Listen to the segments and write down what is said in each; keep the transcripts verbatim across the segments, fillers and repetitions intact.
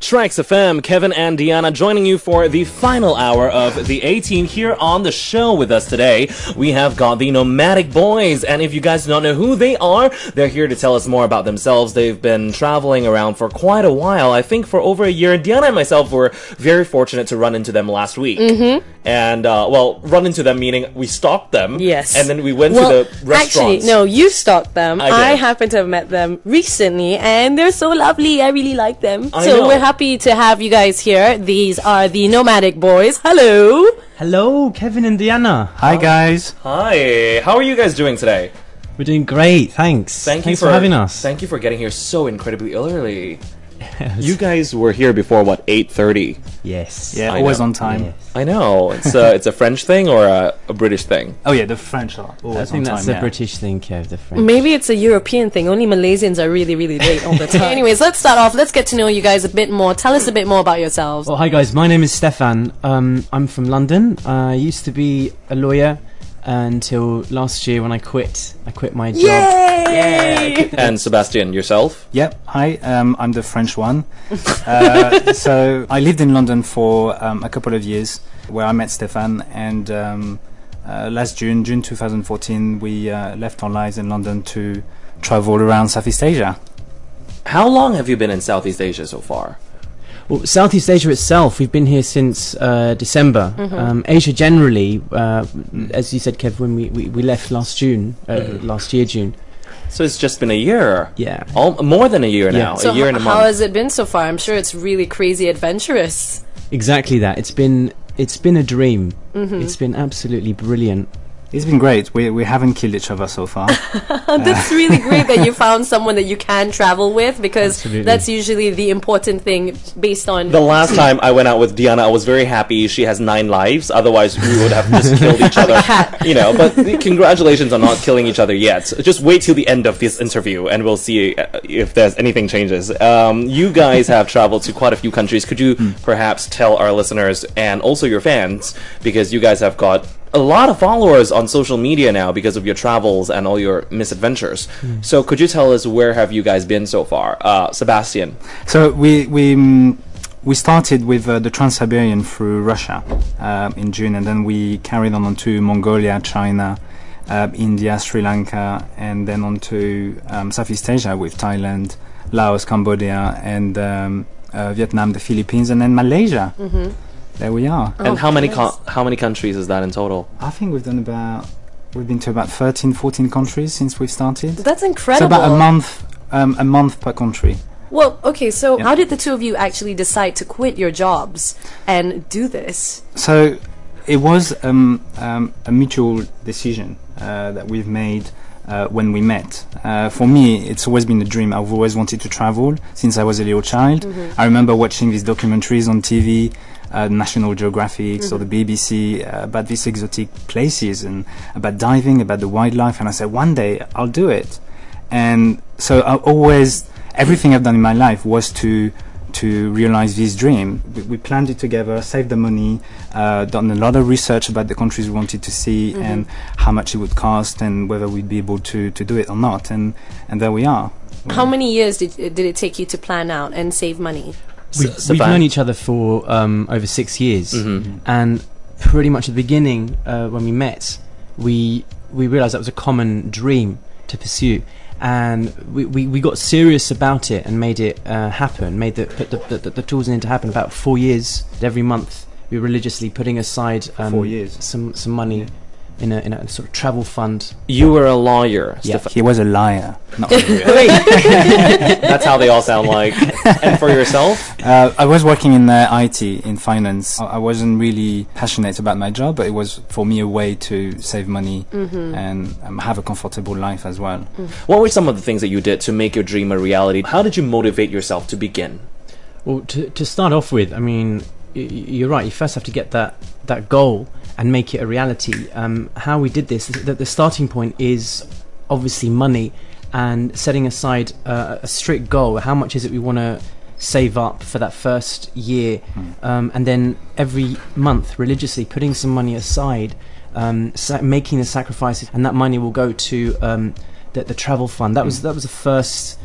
Trax F M, Kevin and Deanna joining you for the final hour of the A-Team. Here on the show with us today, we have got the Nomadic Boys, and if you guys don't know who they are, they're here to tell us more about themselves. They've been traveling around for quite a while, I think for over a year. Deanna and myself were very fortunate to run into them last week. Mm-hmm. And, uh, well, run into them meaning we stalked them. Yes. And then we went well, to the restaurants. Actually, no, you stalked them. I, I happen to have met them recently, and they're so lovely. I really like them. I so know. we're happy to have you guys here. These are the Nomadic Boys. Hello. Hello, Kevin and Deanna. Hi, guys. Hi. How are you guys doing today? We're doing great, thanks. Thank thanks you for, having us. Thank you for getting here so incredibly early. You guys were here before, what, eight thirty? Yes. Yeah, I always know. on time. Yes. I know. It's a, it's a French thing or a, a British thing? Oh, yeah, the French are always I think on that's time, a yeah. British thing, Kev, the French. Maybe it's a European thing. Only Malaysians are really, really late all the time. Anyways, let's start off. Let's get to know you guys a bit more. Tell us a bit more about yourselves. Well, hi guys, my name is Stefan. Um, I'm from London. Uh, I used to be a lawyer until last year when I quit. I quit my job. Yay! And Sebastian, yourself? Yep. Hi, um, I'm the French one. uh, so I lived in London for um, a couple of years, where I met Stefan, and um, uh, last June, June twenty fourteen, we uh, left our lives in London to travel around Southeast Asia. How long have you been in Southeast Asia so far? Well, Southeast Asia itself, we've been here since uh, December. Mm-hmm. Um, Asia generally, uh, as you said, Kev, when we, we, we left last June, uh, Mm-hmm. last year June. So it's just been a year. Yeah. All, more than a year Yeah. now. So a year and a h- month. how has it been so far? I'm sure it's really crazy adventurous. Exactly that. It's been it's been a dream. Mm-hmm. It's been absolutely brilliant. It's been great. We we haven't killed each other so far. That's really great that you found someone that you can travel with, because Absolutely. that's usually the important thing based on... The last time I went out with Deanna, I was very happy she has nine lives. Otherwise, we would have just killed each other. cat. You know, but congratulations on not killing each other yet. Just wait till the end of this interview, and we'll see uh, if there's anything changes. Um, you guys have traveled to quite a few countries. Could you perhaps tell our listeners and also your fans, because you guys have got a lot of followers on social media now because of your travels and all your misadventures. Mm. So could you tell us where have you guys been so far? Uh, Sebastian. So we we mm, we started with uh, the Trans-Siberian through Russia uh, in June, and then we carried on onto Mongolia, China, uh, India, Sri Lanka, and then onto um, Southeast Asia with Thailand, Laos, Cambodia, and um, uh, Vietnam, the Philippines, and then Malaysia. Mm-hmm. There we are. And Oh, how many nice. co- how many countries is that in total? I think we've done about we've been to about thirteen, fourteen countries since we've started. That's So incredible. about a month, um, a month per country. Well, okay, so Yeah. how did the two of you actually decide to quit your jobs and do this? So it was um, um, a mutual decision uh, that we've made uh, when we met. Uh, for me, it's always been a dream. I've always wanted to travel since I was a little child. I remember watching these documentaries on T V, uh, National Geographic or the B B C, uh, about these exotic places and about diving, about the wildlife. And I said, one day I'll do it. And so I always, everything I've done in my life was to to realize this dream. We, we planned it together, saved the money, uh, done a lot of research about the countries we wanted to see and how much it would cost and whether we'd be able to, to do it or not. And and there we are. How many years did did it take you to plan out and save money? We've, S- we've Stefan? known each other for um, over six years, Mhm. and pretty much at the beginning, uh, when we met, we we realised that was a common dream to pursue, and we, we, we got serious about it and made it uh, happen. Made the put the, the, the tools in to happen. About four years every month, we were religiously putting aside um, Four years. some some money in a in a sort of travel fund. You were a lawyer, Yeah. Stefan. He was a liar. Not really. That's how they all sound like. And for yourself? Uh, I was working in uh, I T, in finance. I, I wasn't really passionate about my job, but it was for me a way to save money and um, have a comfortable life as well. What were some of the things that you did to make your dream a reality? How did you motivate yourself to begin? Well, to to start off with, I mean, y- y- you're right. You first have to get that that goal and make it a reality. Um, how we did this, the, the starting point is obviously money and setting aside uh, a strict goal. How much is it we want to save up for that first year, um, and then every month religiously putting some money aside, um, sa- making the sacrifices, and that money will go to um, the, the travel fund. That was that was the first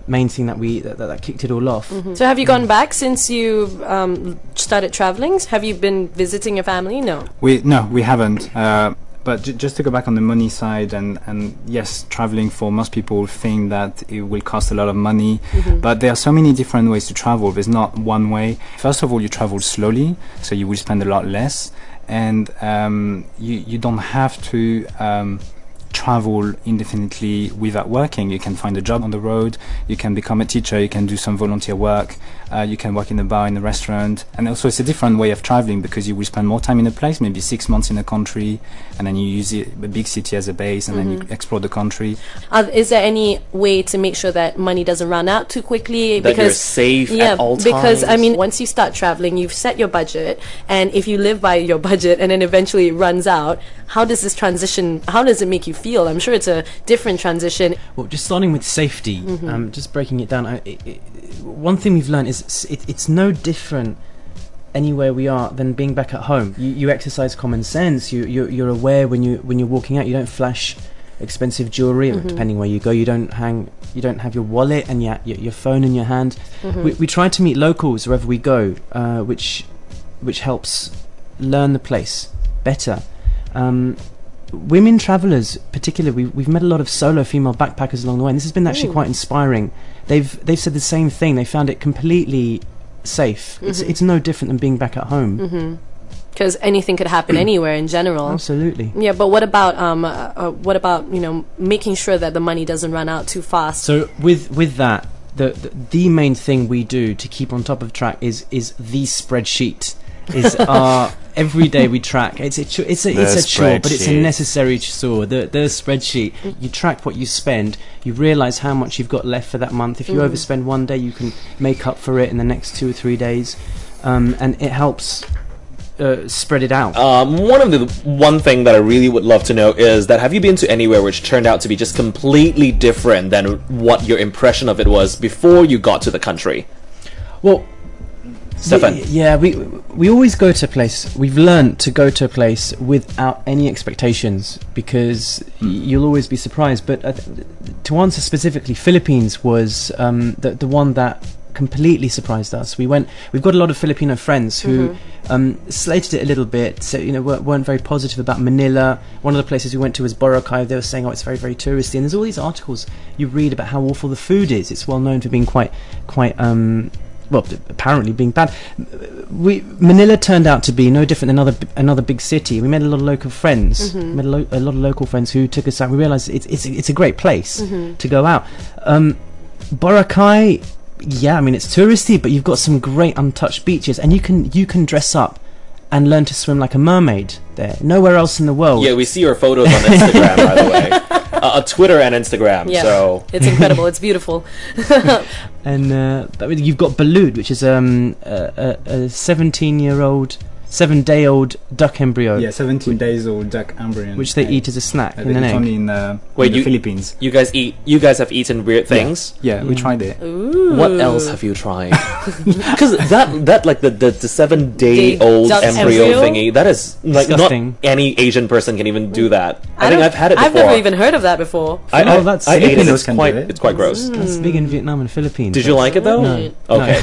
main thing that we that, that, that kicked it all off. Mm-hmm. So have you gone back since you um, started traveling? Have you been visiting your family? No. We no, we haven't. Uh, but j- just to go back on the money side, and, and yes, traveling for most people think that it will cost a lot of money, mm-hmm. but there are so many different ways to travel. There's not one way. First of all, you travel slowly, so you will spend a lot less, and um, you you don't have to um, travel indefinitely without working. You can find a job on the road, you can become a teacher, you can do some volunteer work, uh, you can work in a bar, in a restaurant, and also it's a different way of traveling because you will spend more time in a place, maybe six months in a country, and then you use it, a big city as a base, and mm-hmm. then you explore the country. Uh, is there any way to make sure that money doesn't run out too quickly? That because you're safe yeah, at all times? Because, I mean, once you start traveling, you've set your budget, and if you live by your budget and then eventually it runs out, how does this transition, how does it make you feel? I'm sure it's a different transition. Well, just starting with safety, mm-hmm. um, just breaking it down, I, it, it, one thing we've learned is it, it's no different anywhere we are than being back at home. You, you exercise common sense, you, you're, you're aware when, you, when you're walking out, you don't flash expensive jewellery, mm-hmm. depending where you go, you don't hang, you don't have your wallet and your, your, your phone in your hand. Mm-hmm. We, we try to meet locals wherever we go, uh, which, which helps learn the place better. Um, women travellers, particularly, we, we've met a lot of solo female backpackers along the way, and this has been actually Ooh. quite inspiring. They've they've said the same thing. They found it completely safe. Mm-hmm. It's it's no different than being back at home. Because mm-hmm. anything could happen anywhere in general. Absolutely. Yeah, but what about um, uh, uh, what about you know making sure that the money doesn't run out too fast? So with with that, the the, the main thing we do to keep on top of track is is the spreadsheet. Is our every day we track. It's a chu- it's a The it's a chore, but it's a spreadsheet. necessary chore. The the spreadsheet. You track what you spend. You realise how much you've got left for that month. If you Mm. overspend one day, you can make up for it in the next two or three days, um, and it helps uh, spread it out. Um, one of the one thing that I really would love to know is that have you been to anywhere which turned out to be just completely different than what your impression of it was before you got to the country? Well. Stefan. Y- yeah, we we always go to a place. We've learned to go to a place without any expectations because y- you'll always be surprised. But uh, th- to answer specifically, Philippines was um, the the one that completely surprised us. We went. We've got a lot of Filipino friends who Mm-hmm. um, slated it a little bit. So you know weren't, weren't very positive about Manila. One of the places we went to was Boracay. They were saying, "Oh, it's very very touristy." And there's all these articles you read about how awful the food is. It's well known for being quite quite. Um, well, apparently being bad. We Manila turned out to be no different than another another big city. We met a lot of local friends. Mm-hmm. Met a, lo- a lot of local friends who took us out. We realised it's it's it's a great place Mm-hmm. to go out. Um, Boracay, yeah, I mean it's touristy, but you've got some great untouched beaches, and you can you can dress up and learn to swim like a mermaid there. Nowhere else in the world. Yeah, we see your photos on Instagram, by the way. Uh, uh, Twitter and Instagram, Yeah, so... it's incredible. It's beautiful. And uh, I mean, you've got Balut, which is um, a, a seventeen-year-old, seven-day-old duck embryo, Yeah, seventeen days old duck embryo. which they eat as a snack uh, in an it's egg. only in, uh, Wait, in the you- Philippines. You guys eat. You guys have eaten weird things. Yeah, we Yeah. tried it. Ooh. What else have you tried? Because that that like the the, the seven day Day old duck embryo, embryo? thingy that is like Disgusting. not any Asian person can even do that. I, think don't- I've had it I've before. never even heard of that before. I, Oh, I, that's- I ate it. Filipinos It's can quite do it. it's quite gross. That's big in Vietnam and Philippines. Did you like it though? Mm. Okay.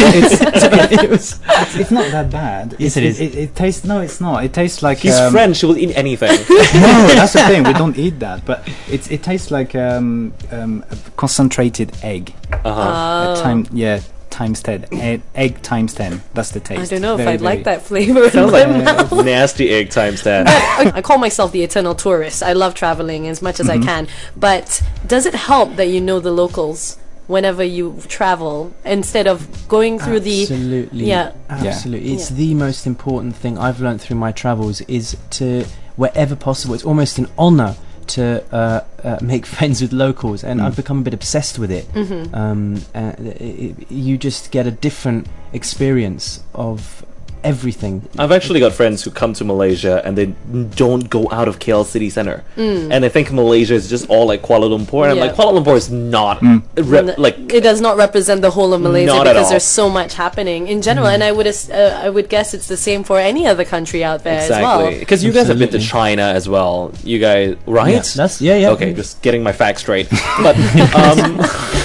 it was, It's not that bad. Yes, it, it is. It, it tastes no, it's not. It tastes like He's um, French. He will eat anything. No, that's the thing. We don't eat that, but it's it tastes like um, um, a concentrated egg. Uh-huh. Oh. A time, yeah, times ten. Egg, egg times ten. That's the I taste. don't know if Very, I'd like very- that flavor. in Sounds my like mouth. nasty egg times ten. I I call myself the eternal tourist. I love traveling as much as Mm-hmm. I can. But does it help that you know the locals whenever you travel instead of going through the absolutely, yeah. absolutely. It's Yeah. the most important thing I've learned through my travels is to, wherever possible, it's almost an honour to uh, uh, make friends with locals, and Mm. I've become a bit obsessed with it. Mhm. Um, uh, it, it, you just get a different experience of everything. I've actually got friends who come to Malaysia and they don't go out of K L city center, Mm. and they think Malaysia is just all like Kuala Lumpur. And I'm Yeah. like, Kuala Lumpur is not Mm. re- N- like it does not represent the whole of Malaysia Not at because all. there's so much happening in general, and I would as- uh, I would guess it's the same for any other country out there as well. exactly because you guys have been to Absolutely. China as well. You guys, right? Yeah, that's yeah, yeah. Okay, just getting my facts straight. But um,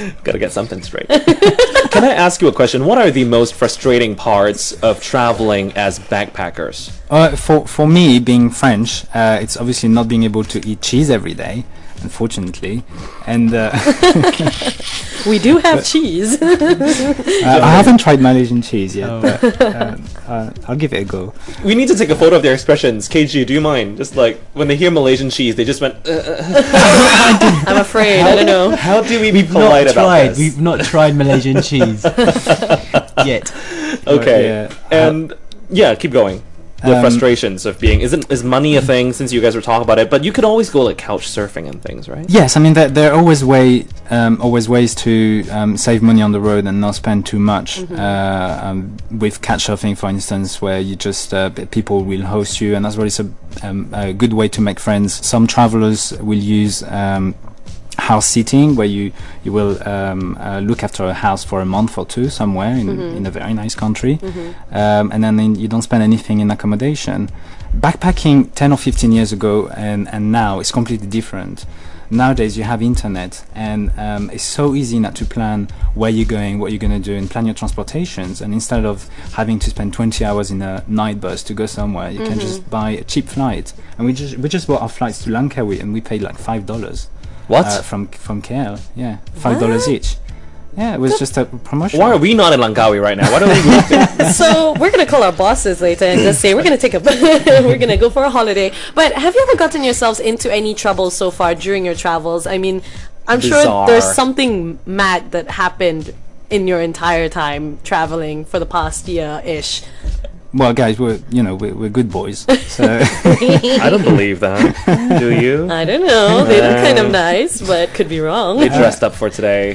Gotta get something straight. Can I ask you a question? What are the most frustrating parts of traveling as backpackers? Uh, for for me, being French, uh, it's obviously not being able to eat cheese every day, unfortunately, and uh, We do have cheese. uh, I haven't tried Malaysian cheese yet, Oh. but uh, uh, I'll give it a go. We need to take a photo of their expressions. K G, do you mind? Just like when they hear Malaysian cheese, they just went. Uh, I'm afraid. I don't know. how do we be We've polite not about tried. this? We've not tried Malaysian cheese yet. Okay, yeah, and yeah, keep going. The Um, frustrations of being isn't is money a thing? Since you guys were talking about it, but you could always go like couch surfing and things, right? Yes, I mean there, there are always way um, always ways to um, save money on the road and not spend too much. Uh, um, with couchsurfing, for instance, where you just uh, p- people will host you, and as well it's a, um, a good way to make friends. Some travelers will use um, house sitting, where you you will um, uh, look after a house for a month or two somewhere in, in a very nice country, um, and then in, you don't spend anything in accommodation. Backpacking ten or fifteen years ago and, and now is completely different. Nowadays you have internet, and um, it's so easy not to plan where you're going, what you're going to do, and plan your transportations. And instead of having to spend twenty hours in a night bus to go somewhere, you can just buy a cheap flight. And we just we just bought our flights to Langkawi, and we paid like five dollars. What? Uh, from from K L, yeah, five dollars each. Yeah, it was just a promotion. Why are we not in Langkawi right now? Why don't we move there? So we're gonna call our bosses later and just say we're gonna take a we're gonna go for a holiday. But have you ever gotten yourselves into any trouble so far during your travels? I mean, I'm sure Bizarre. there's something mad that happened in your entire time traveling for the past year ish. Well, guys, we're you know we're, we're good boys. So I don't believe that. Do you? I don't know. They look kind of nice, but could be wrong. They dressed up for today.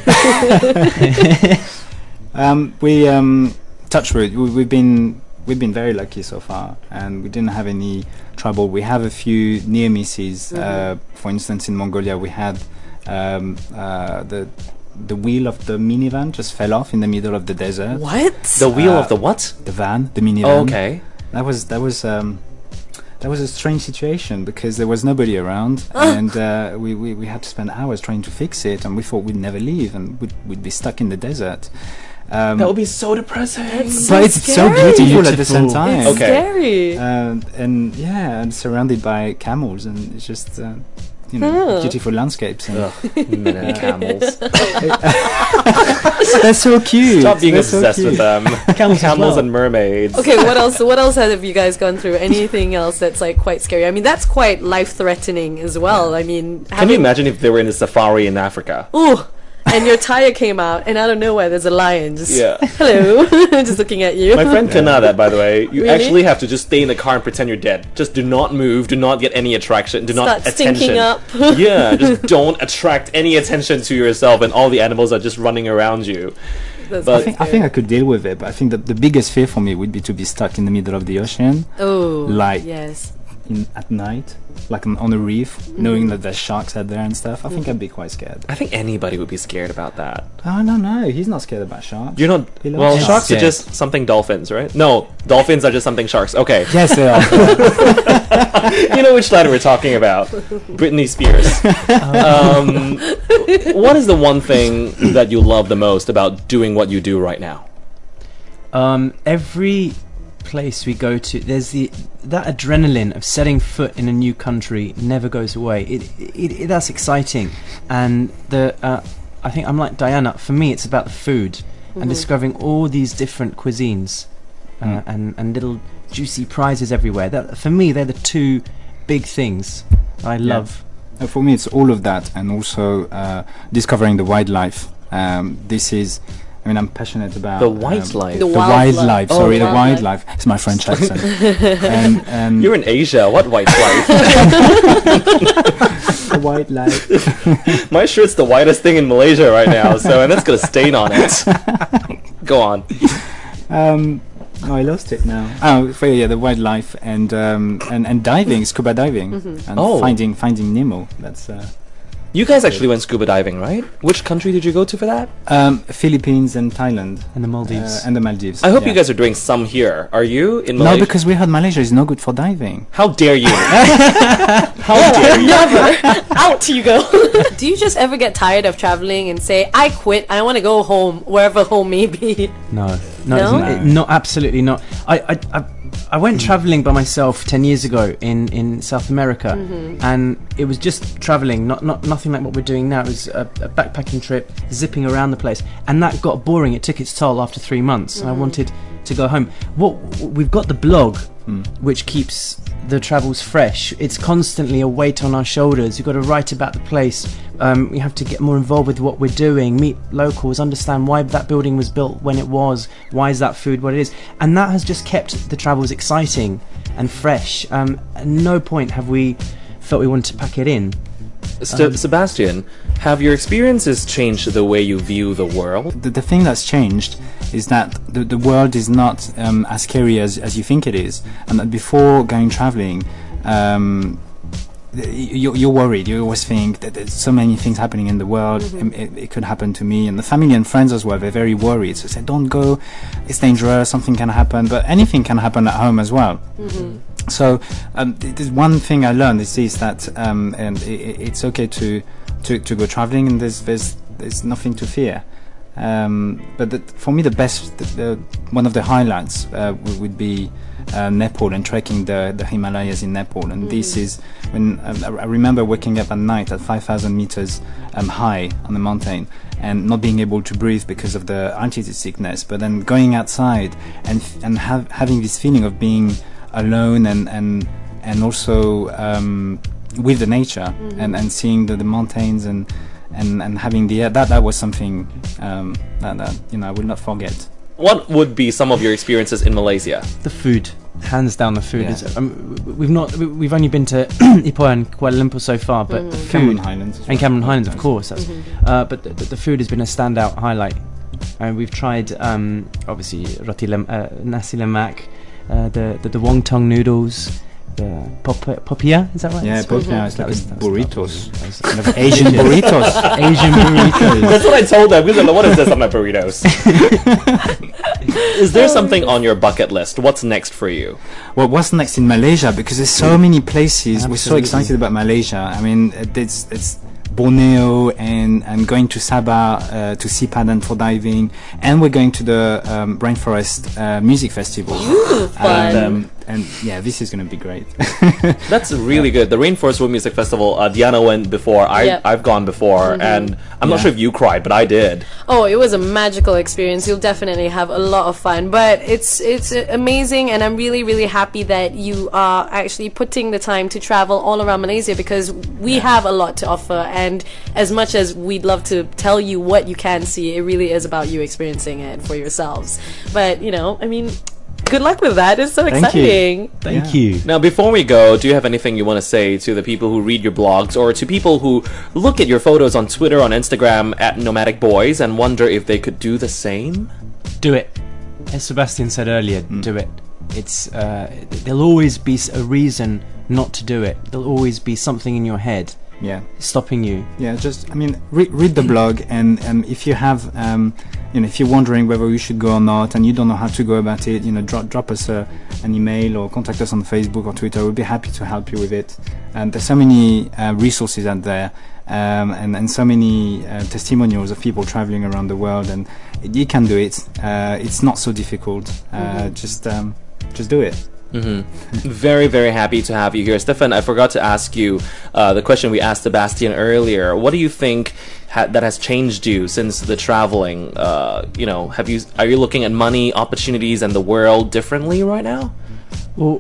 um, we um, touch wood. We, we've been we've been very lucky so far, and we didn't have any trouble. We have a few near misses. Uh, for instance, in Mongolia, we had um, uh, the the wheel of the minivan just fell off in the middle of the desert. What? The wheel Uh, of the what? The van, the minivan. Oh, okay. That was that was um, that was a strange situation because there was nobody around, and uh, we, we we had to spend hours trying to fix it, and we thought we'd never leave, and we'd, we'd be stuck in the desert. Um, That would be so depressing. That's but so it's so scary. beautiful at the same Beautiful. time. It's Okay. scary. Uh, and yeah, and surrounded by camels, and it's just uh, you know Huh. beautiful landscapes. And Ugh, men and camels. they're so cute. Stop being They're so obsessed cute. with them. Camels as Camels well. and mermaids. Okay, what else? What else have you guys gone through? Anything else that's like quite scary? I mean, that's quite life-threatening as well. I mean, Can you imagine if they were in a safari in Africa? Ooh, and your tire came out, and out of nowhere there's a lion just Yeah. hello, just looking at you. My friend Kanada, by the way, you Really? actually have to just stay in the car and pretend you're dead. Just do not move, do not get any attraction, do not Start attention. stinking up. Yeah, just don't attract any attention to yourself, and all the animals are just running around you. That's But- I think, I think I could deal with it, but I think that the biggest fear for me would be to be stuck in the middle of the ocean oh, like- yes. in, at night, like on, on a reef, knowing that there's sharks out there and stuff. I think I'd be quite scared. I think anybody would be scared about that. Oh no, no, he's not scared about sharks. You're not. He loves Well, sharks. sharks are Yeah. just something dolphins, right? No, dolphins are just something sharks. Okay. Yes, they are. You know which line we're talking about. Britney Spears. Um, what is the one thing that you love the most about doing what you do right now? Um, every place we go to, there's the that adrenaline of setting foot in a new country never goes away. It, it, it that's exciting, and the uh, I think I'm like Diana. For me, it's about the food and discovering all these different cuisines, uh, Mm. and and little juicy prizes everywhere. That for me, they're the two big things I Yeah. love. Uh, For me, it's all of that, and also uh, discovering the wildlife. Um, this is, I mean, I'm passionate about The um, wildlife. The The wildlife. wildlife. Oh, Sorry, the wildlife. wildlife. It's my French accent. and, and You're in Asia. What white life? the wildlife. My shirt's the whitest thing in Malaysia right now, so and that's got a stain on it. Go on. Um, oh, I lost it now. Oh, for, yeah, the wildlife and um, and and diving, scuba diving, and Oh. finding finding Nemo. That's uh, You guys actually went scuba diving, right? Which country did you go to for that? Um, Philippines and Thailand. And the Maldives. Uh, and the Maldives. I hope yeah. you guys are doing some here. Are you in Malaysia? No, because we heard Malaysia is no good for diving. How dare you? How dare you? Never. Out you go. Do you just ever get tired of traveling and say, I quit, I want to go home, wherever home may be? No, No? no, it's n- it- not absolutely not. I, I, I, I went traveling by myself ten years ago in, in South America, and it was just traveling, not not nothing like what we're doing now. It was a, a backpacking trip, zipping around the place, and that got boring. It took its toll after three months, and I wanted to go home. What we've got the blog, which keeps the travels fresh. It's constantly a weight on our shoulders. You've got to write about the place. Um, we have to get more involved with what we're doing, meet locals, understand why that building was built when it was, why is that food what it is, and that has just kept the travels exciting and fresh. Um, at no point have we felt we wanted to pack it in. St- Sebastian, have your experiences changed the way you view the world? The, the thing that's changed is that the, the world is not um, as scary as, as you think it is, and that before going traveling, um, you, you're worried. You always think that there's so many things happening in the world. It, it could happen to me, and the family and friends as well. They're very worried. So they say, "Don't go. It's dangerous. Something can happen." But anything can happen at home as well. So um, there's one thing I learned is this, that um, and it, it's okay to, to to go traveling, and there's there's there's nothing to fear. Um, but the, for me, the best, the, the, one of the highlights uh, w- would be uh, Nepal and trekking the, the Himalayas in Nepal. And this is when um, I I remember waking up at night at five thousand meters um, high on the mountain and not being able to breathe because of the altitude sickness. But then going outside and f- and have, having this feeling of being alone and and and also um, with the nature and, and seeing the, the mountains and. And, and having the that that was something um, that, that you know I will not forget. What would be some of your experiences in Malaysia? The food, hands down, the food Yeah. is. Um, we've not. we- We've only been to Ipoh and Kuala Lumpur so far, but the Cameron food Highlands as and well. Cameron Highlands, of course. That's, uh, but the, the, the food has been a standout highlight. And we've tried, um, obviously, roti lem- uh, nasi lemak, uh, the, the the wonton noodles, the pop- popia. Is that right? Yeah, It's- popia is that like was- that was- burritos. that was kind of Asian burritos. Asian burritos. That's what I told them. Because what is this on my burritos? Is there something on your bucket list? What's next for you? Well, what's next in Malaysia? Because there's so many places. We're so Absolutely. excited about Malaysia. I mean, it- it's it's Borneo and and going to Sabah uh, to see Padang for diving, and we're going to the um, Rainforest uh, Music Festival. fun. And, um, and yeah, this is going to be great. That's really good. The Rainforest World Music Festival, uh, Diana went before. I, Yep. I've gone before, and I'm not Yeah. sure if you cried, but I did. Oh, it was a magical experience. You'll definitely have a lot of fun. But it's it's uh, amazing, and I'm really really happy that you are actually putting the time to travel all around Malaysia, because we have a lot to offer. And as much as we'd love to tell you what you can see, it really is about you experiencing it for yourselves. But you know, I mean, good luck with that. It's so Thank you. exciting. Thank Yeah. you. Now, before we go, do you have anything you want to say to the people who read your blogs, or to people who look at your photos on Twitter, on Instagram, at Nomadic Boys, and wonder if they could do the same? Do it. As Sebastian said earlier, do it. It's uh, there'll always be s- a reason not to do it. There'll always be something in your head Yeah. stopping you. Yeah, just I mean, re- read the blog, and um, if you have, um, you know, if you're wondering whether you should go or not, and you don't know how to go about it, you know, drop drop us a, an email or contact us on Facebook or Twitter. We'll be happy to help you with it. And there's so many uh, resources out there, um, and and so many uh, testimonials of people traveling around the world, and you can do it. Uh, it's not so difficult. Uh, Just um, just do it. Very, very happy to have you here. Stefan, I forgot to ask you uh, the question we asked Sebastian earlier. What do you think ha- that has changed you since the traveling? Uh, you know, have you are you looking at money, opportunities, and the world differently right now? Well,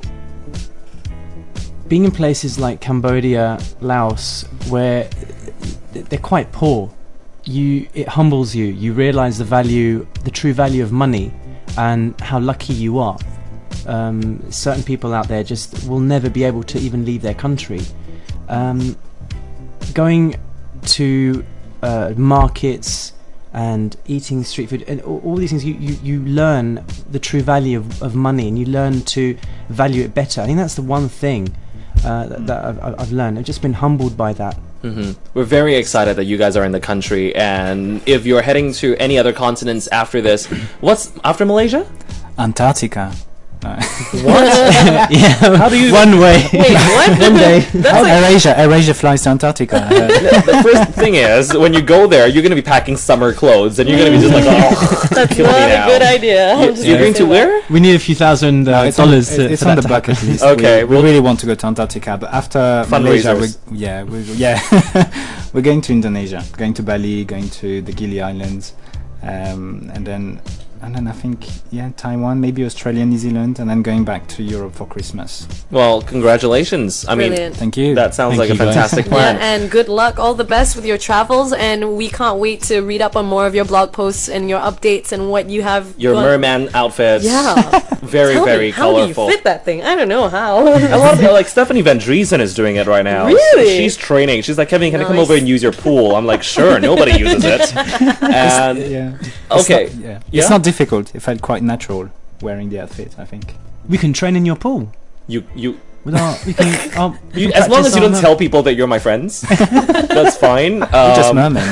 being in places like Cambodia, Laos, where th- they're quite poor, you it humbles you. You realise the value, the true value of money, and how lucky you are. Um, certain people out there just will never be able to even leave their country. Um, going to uh, markets and eating street food and all, all these things, you, you, you learn the true value of, of money, and you learn to value it better. I think that's the one thing uh, that, that I've, I've learned. I've just been humbled by that. We're very excited that you guys are in the country, and if you're heading to any other continents after this, what's after Malaysia? Antarctica. No. Yeah, How do you? one way. Wait, what? One day. That's like, AirAsia, AirAsia flies to Antarctica. Uh, The first thing is, when you go there, you're going to be packing summer clothes, and you're going to be just like, oh, that's kill me not now. a good idea. I'm just You're gonna going to say that. where? We need a few thousand uh, it's on, dollars to, it's for on that the to bucket happen. list. Okay, we, we'll- we really want to go to Antarctica, but after Malaysia, we, Fundraisers. yeah, we, yeah, we're going to Indonesia, going to Bali, going to the Gili Islands, um, and then and then I think yeah, Taiwan, maybe Australia, New Zealand, and then going back to Europe for Christmas. Well, congratulations. I mean, Brilliant. Thank you. that sounds Thank like a you, guys. fantastic Yeah, plan. and good luck, all the best with your travels, and we can't wait to read up on more of your blog posts and your updates and what you have. Your gone- merman outfits. Yeah. Very, Tell very me, how colorful. do you fit that thing? I don't know how. A lot of people, like Stephanie Van Driesen is doing it right now. Really? She's training. She's like, Kevin, can I come Nice. over and use your pool? I'm like, sure, nobody uses it. And Yeah. It's okay, not- yeah. Yeah? It's not difficult. It felt quite natural wearing the outfit, I think. We can train in your pool. you you. With our, we can, um, we You, can as long practice as you our don't mer- tell people that you're my friends, that's fine. We're just Um, mermen.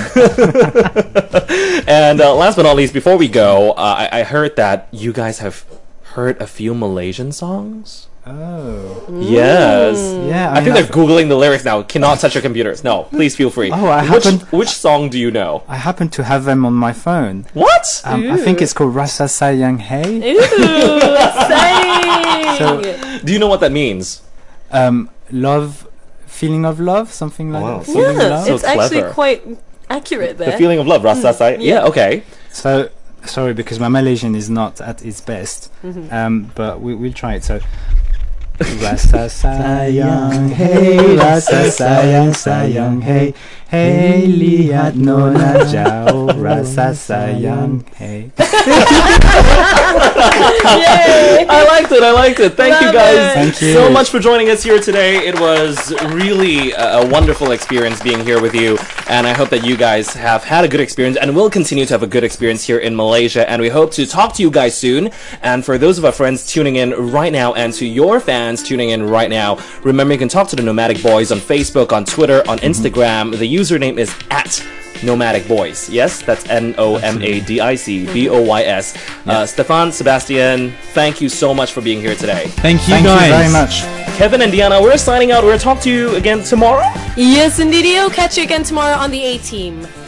and uh, last but not least, before we go, uh, I, I heard that you guys have heard a few Malaysian songs. Oh. Yes. Yeah. I, think mean, they're googling the lyrics now. Cannot touch your computers. No, please feel free. Oh, I which, happened- which song do you know? I happen to have them on my phone. What? Um, I think it's called Rasa Sayang Hey. Ooh, exciting! So- Do you know what that means? Um, love, feeling of love, something like Wow, that. so- Feeling of yeah, love. so it's actually clever. quite accurate there. The feeling of love, Rasa Sai. Yeah. yeah. Okay. So sorry because my Malaysian is not at its best, um, but we, we'll try it. So. Rasa sayang hey, rasa sayang sayang hey, hey lihat nona jauh, rasa sayang hey. I liked it. I liked it. Thank you Love guys it. Thank you. so much for joining us here today. It was really a, a wonderful experience being here with you, and I hope that you guys have had a good experience and will continue to have a good experience here in Malaysia. And we hope to talk to you guys soon. And for those of our friends tuning in right now, and to your fans tuning in right now, remember you can talk to the Nomadic Boys on Facebook, on Twitter, on Instagram. The username is at Nomadic Boys. Yes, that's N O M A D I C B O Y S. Uh, Stefan, Sebastian, thank you so much for being here today. Thank you Thank guys. you very much. Kevin and Diana, we're signing out. We'll talk to you again tomorrow. Yes, indeed. Catch you again tomorrow on the A Team.